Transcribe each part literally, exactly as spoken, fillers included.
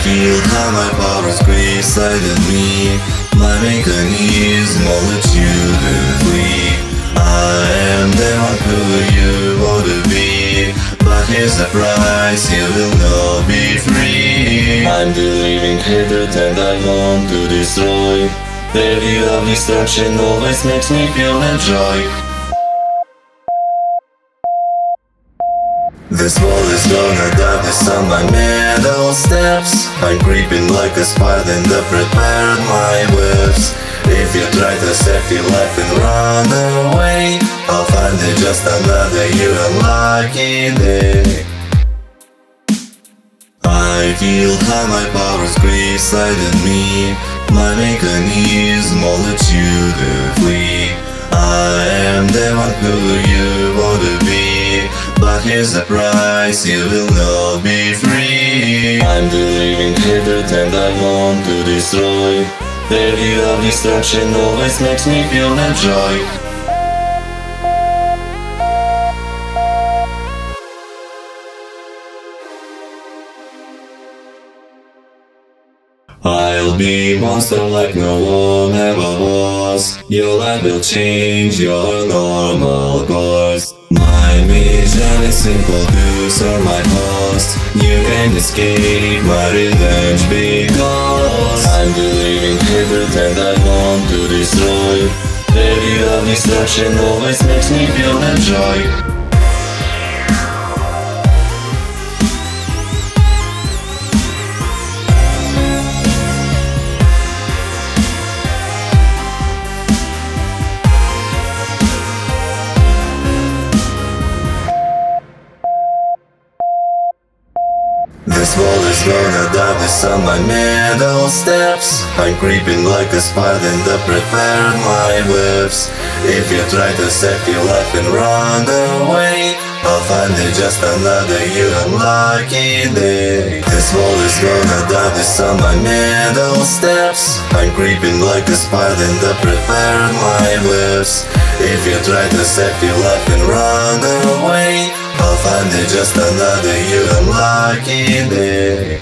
feel how my powers grey inside me. My mechanism won't let you flee. I am the one who you want to be, but here's the price, you will not be free. I'm the living hatred and I want to destroy. The view of destruction always makes me feel enjoy. This wall is gonna die, this on my middle steps. I'm creeping like a spider and I prepared my webs. If you try to save your life and run away, I'll find it just another you unlucky day. I feel how my powers grey inside me. My mechanism won't let you flee. I am the one who you want to be, but here's the price, you will not be free. I'm the living hatred and I want to destroy. The view of destruction always makes me feel enjoy. I'll be monster like no one ever was. Your life will change your normal course. My mission is simple, to serve my host. You can't escape my revenge because I'm the living hatred and I want to destroy. The view of destruction always makes me feel enjoy. This wall is gonna die, this on my middle steps. I'm creeping like a spider and I prepared my webs. If you try to save your life and run away, I'll find it just another you unlucky day. This wall is gonna die, this on my middle steps. I'm creeping like a spider and I prepared my webs. If you try to save your life and run away, I'll find it just another you unlucky day.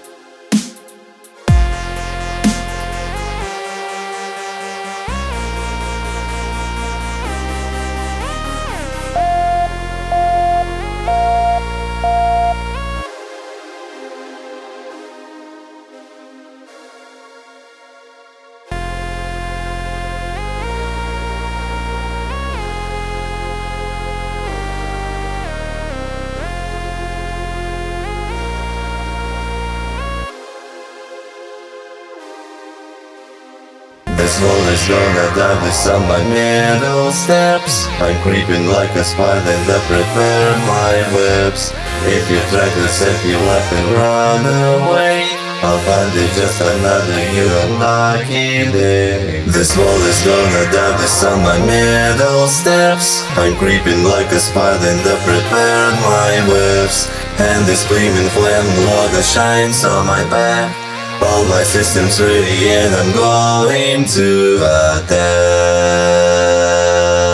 This wall is gonna die, this on my middle steps. I'm creeping like a spider and I prepare my webs. If you try to save your life and run away, I'll find it just another you unlucky day. This wall is gonna die, this on my middle steps. I'm creeping like a spider and I prepare my webs. And this gleaming flame log that shines on my back. All my systems ready and I'm going to attack.